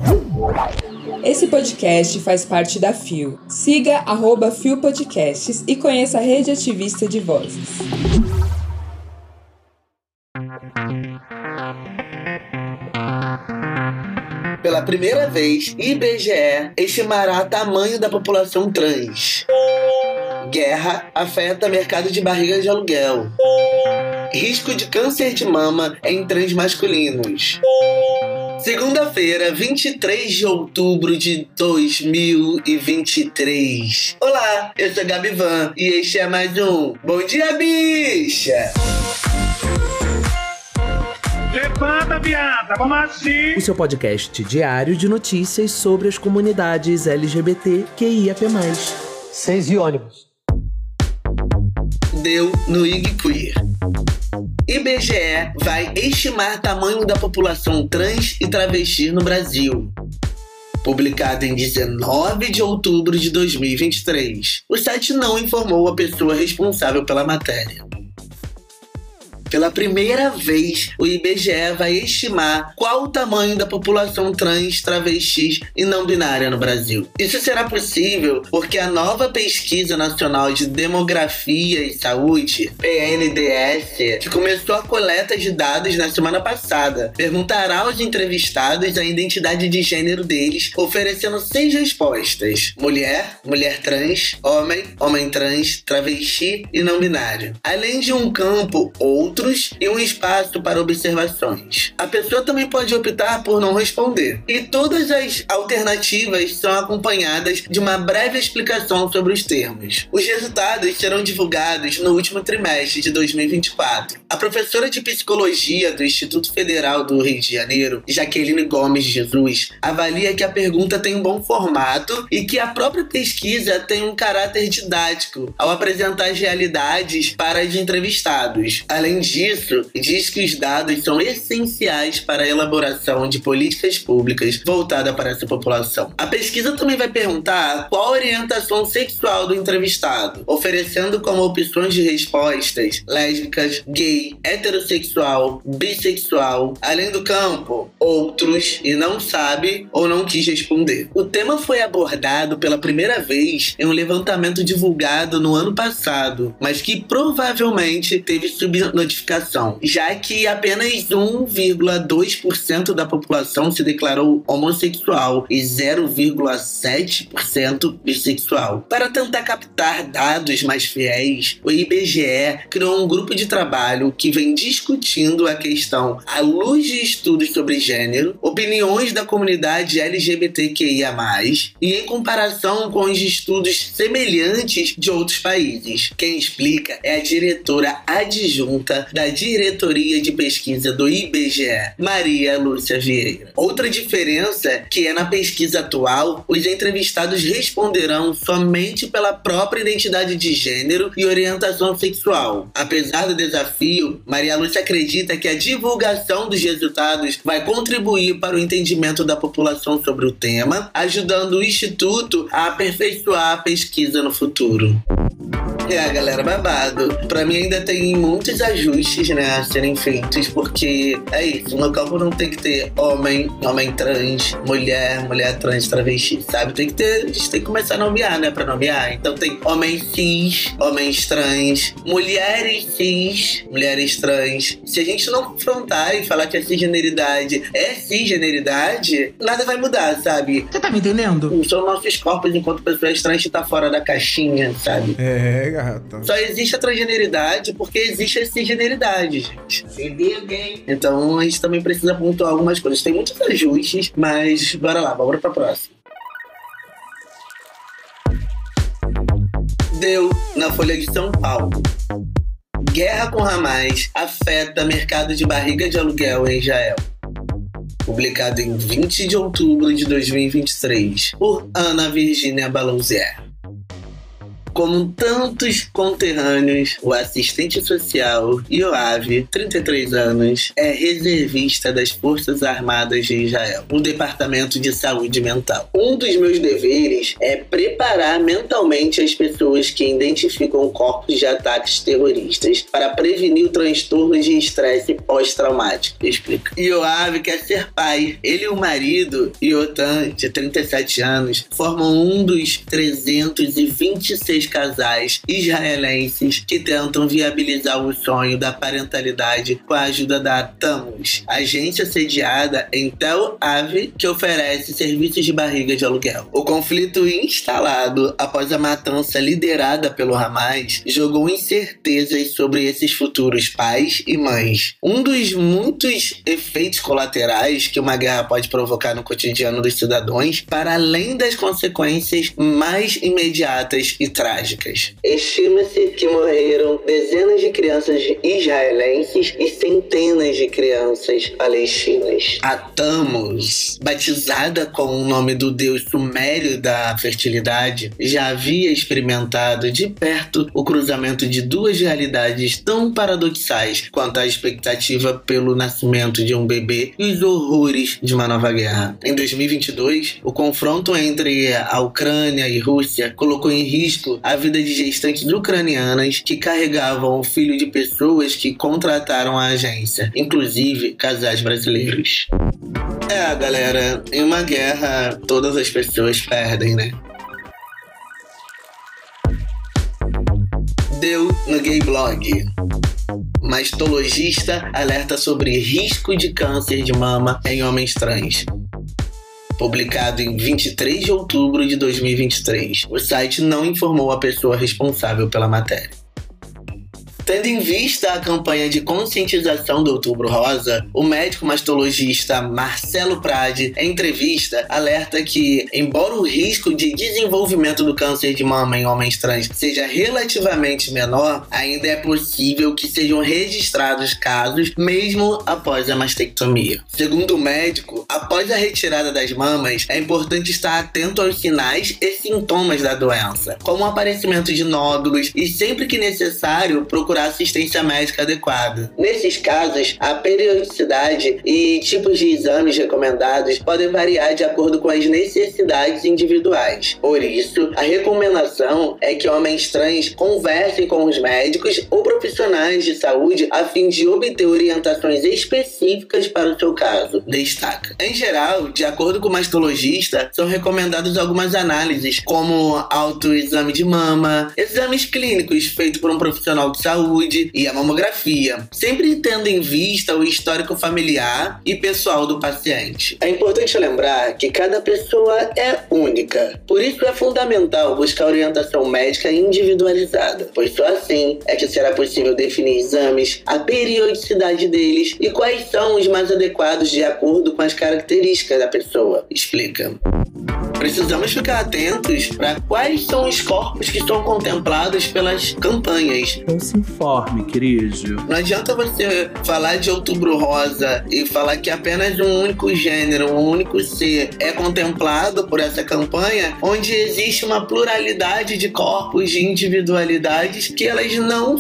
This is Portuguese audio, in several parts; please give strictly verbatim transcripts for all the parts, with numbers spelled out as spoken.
Esse podcast faz parte da F I O. Siga arroba F I O Podcasts e conheça a rede ativista de vozes. Pela primeira vez, I B G E estimará tamanho da população trans. Guerra afeta mercado de barriga de aluguel. Risco de câncer de mama em trans masculinos. Segunda-feira, vinte e três de outubro de dois mil e vinte e três. Olá, eu sou Gabi Van e este é mais um Bom Dia, Bicha! Levanta, viada, vamos assim! O seu podcast diário de notícias sobre as comunidades L G B T Q I A P mais. Seis e ônibus. Deu no I G Queer. I B G E vai estimar tamanho da população trans e travesti no Brasil. Publicado em dezenove de outubro de dois mil e vinte e três. O site não informou a pessoa responsável pela matéria. Pela primeira vez, o I B G E vai estimar qual o tamanho da população trans, travestis e não binária no Brasil. Isso será possível porque a nova Pesquisa Nacional de Demografia e Saúde, P N D S, que começou a coleta de dados na semana passada, perguntará aos entrevistados a identidade de gênero deles, oferecendo seis respostas: mulher, mulher trans, homem, homem trans, travesti e não binário. Além de um campo outro e um espaço para observações. A pessoa também pode optar por não responder. E todas as alternativas são acompanhadas de uma breve explicação sobre os termos. Os resultados serão divulgados no último trimestre de dois mil e vinte e quatro. A professora de Psicologia do Instituto Federal do Rio de Janeiro, Jaqueline Gomes de Jesus, avalia que a pergunta tem um bom formato e que a própria pesquisa tem um caráter didático ao apresentar as realidades para os entrevistados. Além disso, diz que os dados são essenciais para a elaboração de políticas públicas voltadas para essa população. A pesquisa também vai perguntar qual a orientação sexual do entrevistado, oferecendo como opções de respostas lésbicas, gay, heterossexual, bissexual, além do campo, outros e não sabe ou não quis responder. O tema foi abordado pela primeira vez em um levantamento divulgado no ano passado, mas que provavelmente teve subnotificação, já que apenas um vírgula dois por cento da população se declarou homossexual e zero vírgula sete por cento bissexual. Para tentar captar dados mais fiéis, o I B G E criou um grupo de trabalho que vem discutindo a questão à luz de estudos sobre gênero, opiniões da comunidade L G B T Q I A mais, e em comparação com os estudos semelhantes de outros países. Quem explica é a diretora adjunta da Diretoria de Pesquisa do I B G E, Maria Lúcia Vieira. Outra diferença é que é na pesquisa atual, os entrevistados responderão somente pela própria identidade de gênero e orientação sexual. Apesar do desafio, Maria Lúcia acredita que a divulgação dos resultados vai contribuir para o entendimento da população sobre o tema, ajudando o Instituto a aperfeiçoar a pesquisa no futuro. É, galera, babado. Pra mim ainda tem muitos ajustes, né, a serem feitos, porque é isso, no campo não tem que ter homem, homem trans, mulher, mulher trans, travesti, sabe? Tem que ter, a gente tem que começar a nomear, né, pra nomear. Então tem homens cis, homens trans, mulheres cis, mulheres trans. Se a gente não confrontar e falar que a cisgeneridade é cisgeneridade, nada vai mudar, sabe? Você tá me entendendo? São nossos corpos enquanto pessoas trans que tá fora da caixinha, sabe? É, gata. Só existe a transgeneridade porque existe a cisgeneridade, gente. Então a gente também precisa pontuar algumas coisas. Tem muitos ajustes, mas bora lá, bora pra próxima. Deu na Folha de São Paulo. Guerra com Hamas afeta mercado de barriga de aluguel em Israel. Publicado em vinte de outubro de dois mil e vinte e três, por Ana Virgínia Balousier. como tantos conterrâneos, o assistente social Yoav, trinta e três anos, é reservista das Forças Armadas de Israel, no Departamento de Saúde Mental. Um dos meus deveres é preparar mentalmente as pessoas que identificam corpos de ataques terroristas para prevenir o transtorno de estresse pós-traumático. Explica. Yoav quer ser pai. Ele e o marido, Yotam, de trinta e sete anos, formam um dos trezentos e vinte e seis casais israelenses que tentam viabilizar o sonho da parentalidade com a ajuda da Tammuz, agência sediada em Tel Aviv que oferece serviços de barriga de aluguel. O conflito instalado após a matança liderada pelo Hamas jogou incertezas sobre esses futuros pais e mães. Um dos muitos efeitos colaterais que uma guerra pode provocar no cotidiano dos cidadãos, para além das consequências mais imediatas e trágicas. Estima-se que morreram dezenas de crianças israelenses e centenas de crianças palestinas. A Tammuz, batizada com o nome do deus sumério da fertilidade, já havia experimentado de perto o cruzamento de duas realidades tão paradoxais quanto a expectativa pelo nascimento de um bebê e os horrores de uma nova guerra. Em dois mil e vinte e dois, o confronto entre a Ucrânia e Rússia colocou em risco a vida de gestantes ucranianas que carregavam o filho de pessoas que contrataram a agência, inclusive casais brasileiros. É, galera, em uma guerra todas as pessoas perdem, né? Deu no Gay Blog. Mastologista alerta sobre risco de câncer de mama em homens trans. Publicado em vinte e três de outubro de dois mil e vinte e três. O site não informou a pessoa responsável pela matéria. Tendo em vista a campanha de conscientização do Outubro Rosa, o médico mastologista Marcelo Prade, em entrevista, alerta que, embora o risco de desenvolvimento do câncer de mama em homens trans seja relativamente menor, ainda é possível que sejam registrados casos mesmo após a mastectomia. Segundo o médico, após a retirada das mamas, é importante estar atento aos sinais e sintomas da doença, como o aparecimento de nódulos e, sempre que necessário, procurar assistência médica adequada. Nesses casos, a periodicidade e tipos de exames recomendados podem variar de acordo com as necessidades individuais. Por isso, a recomendação é que homens trans conversem com os médicos ou profissionais de saúde a fim de obter orientações específicas para o seu caso, destaca. Em geral, de acordo com o mastologista, são recomendadas algumas análises, como autoexame de mama, exames clínicos feitos por um profissional de saúde e a mamografia, sempre tendo em vista o histórico familiar e pessoal do paciente. É importante lembrar que cada pessoa é única, por isso é fundamental buscar orientação médica individualizada, pois só assim é que será possível definir exames, a periodicidade deles e quais são os mais adequados de acordo com as características da pessoa, explica. Precisamos ficar atentos para quais são os corpos que são contemplados pelas campanhas. Então se informe, querido. Não adianta você falar de Outubro Rosa e falar que apenas um único gênero, um único ser é contemplado por essa campanha, onde existe uma pluralidade de corpos, de individualidades que elas não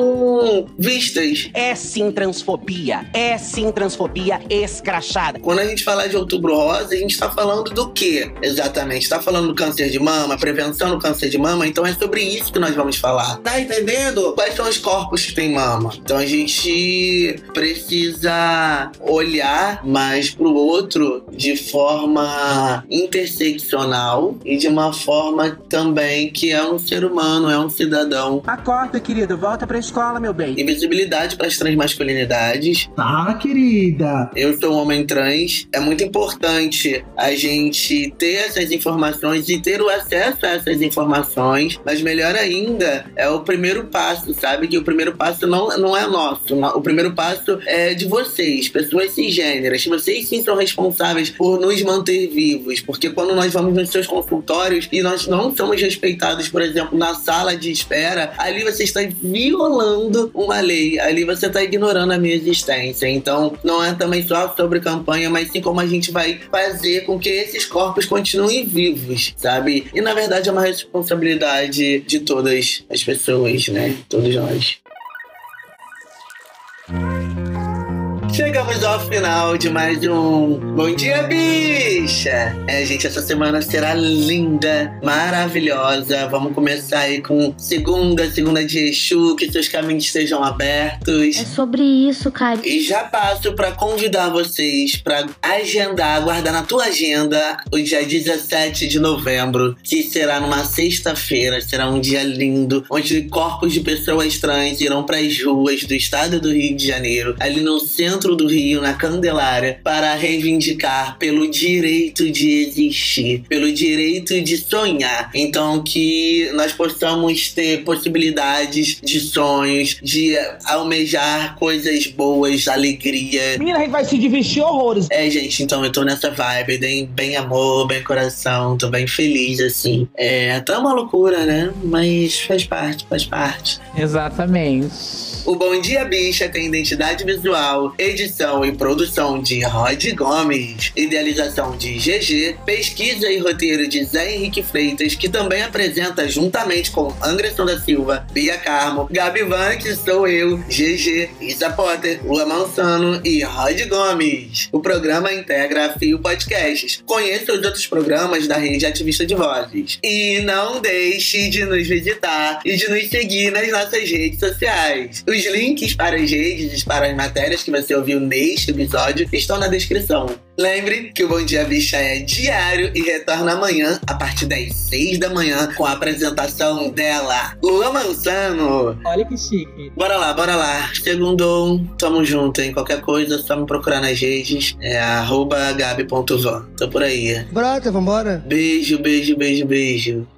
são vistas. É sim transfobia, é sim transfobia escrachada. Quando a gente fala de Outubro Rosa, a gente está falando do quê? Exatamente. Está falando do câncer de mama, prevenção do câncer de mama, então é sobre isso que nós vamos falar. Tá entendendo? Quais são os corpos que têm mama? Então a gente precisa olhar mais pro outro de forma interseccional e de uma forma também que é um ser humano, é um cidadão. Acorda, querida, volta pra escola, meu bem. Invisibilidade para as transmasculinidades. Tá, querida. Eu sou um homem trans. É muito importante a gente ter essas informações e ter o acesso a essas informações, mas melhor ainda, é o primeiro passo, sabe? Que o primeiro passo não, não é nosso, o primeiro passo é de vocês, pessoas cisgêneras. Vocês sim são responsáveis por nos manter vivos, porque quando nós vamos nos seus consultórios e nós não somos respeitados, por exemplo, na sala de espera, ali você está violando uma lei, ali você está ignorando a minha existência. Então, não é também só sobre campanha, mas sim como a gente vai fazer com que esses corpos continuem continuem vivos, sabe? E na verdade é uma responsabilidade de todas as pessoas, né? Todos nós. Chegamos ao final de mais um Bom Dia, Bicha! É, gente, essa semana será linda, maravilhosa. Vamos começar aí com segunda, segunda de Exu, que seus caminhos estejam abertos. É sobre isso, cara. E já passo pra convidar vocês pra agendar, guardar na tua agenda o dia dezessete de novembro, que será numa sexta-feira. Será um dia lindo, onde corpos de pessoas trans irão pras ruas do estado do Rio de Janeiro, ali no centro do Rio, na Candelária, para reivindicar pelo direito de existir, pelo direito de sonhar. Então, que nós possamos ter possibilidades de sonhos, de almejar coisas boas, alegria. Menina, a gente vai se divertir horrores. É, gente, então eu tô nessa vibe, bem, bem amor, bem coração, tô bem feliz, assim. É, tá uma loucura, né? Mas faz parte, faz parte. Exatamente. O Bom Dia, Bicha tem identidade visual, edição e produção de Rod Gomes, idealização de G G, pesquisa e roteiro de Zé Henrique Freitas, que também apresenta juntamente com Anderson da Silva, Bia Carmo, Gabi Van, que sou eu, G G, Isa Potter, Lua Mansano e Rod Gomes. O programa integra a Fio Podcasts. Conheça os outros programas da Rede Ativista de Vozes. E não deixe de nos visitar e de nos seguir nas nossas redes sociais. Os links para as redes e para as matérias que você ouviu neste episódio estão na descrição. Lembre que o Bom Dia, Bicha é diário e retorna amanhã a partir das seis da manhã com a apresentação dela, Lua Mansano. Olha que chique. Bora lá, bora lá. Segundou, tamo junto, hein? Qualquer coisa é só me procurar nas redes. É arroba gabi ponto van. Tô por aí. Brota, vambora. Beijo, beijo, beijo, beijo.